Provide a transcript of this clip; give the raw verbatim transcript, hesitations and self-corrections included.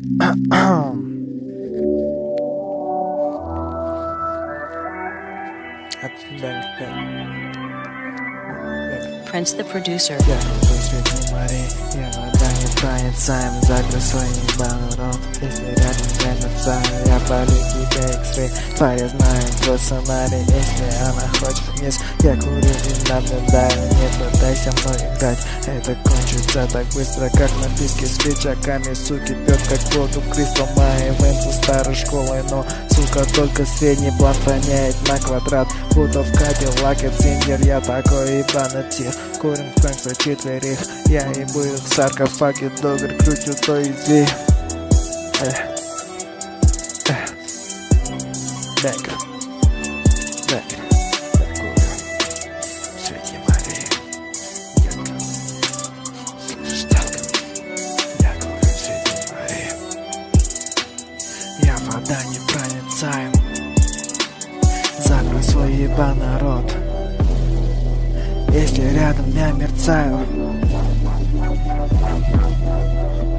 Prince the producer. Я посреди морей, я вода непроницаем. Закрой свой ебаный рот, если рядом я мерцаю. Я полю тебе X-ray, твоя знает твой сценарий. Если она хочет вниз, я курю и наблюдаю. Не пытайся мной играть, это кончится так быстро, как напитки с печаками. Суки пьет как воду Кристал Майи, Венцу старой школой. Но, сука, только средний план роняет на квадрат. Будто в Кадиллаке Циндер, я такой ебаный тих. Курим в конце четверых, я ебу их в саркофаге. Догр крутю то и зи. Эх, эх, бэка, бэка. Я курю среди морей. Я курю, слышишь, так? Я курю среди морей. Я вода непроницаем. Закрой свой ебаный рот, если рядом я мерцаю.